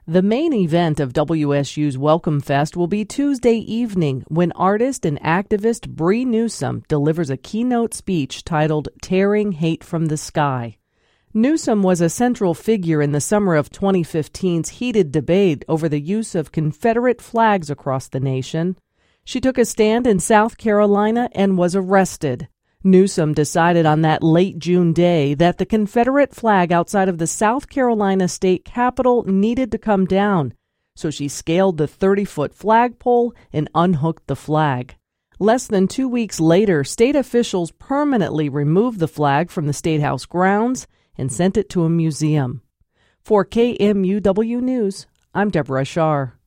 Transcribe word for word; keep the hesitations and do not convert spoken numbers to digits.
The main event of W S U's Welcome Fest will be Tuesday evening when artist and activist Bree Newsome delivers a keynote speech titled Tearing Hate from the Sky. Newsome was a central figure in the summer of twenty fifteen's heated debate over the use of Confederate flags across the nation. She took a stand in South Carolina and was arrested. Newsome decided on that late June day that the Confederate flag outside of the South Carolina state capitol needed to come down, so she scaled the thirty-foot flagpole and unhooked the flag. Less than two weeks later, state officials permanently removed the flag from the State House grounds and sent it to a museum. For K M U W News, I'm Deborah Shar.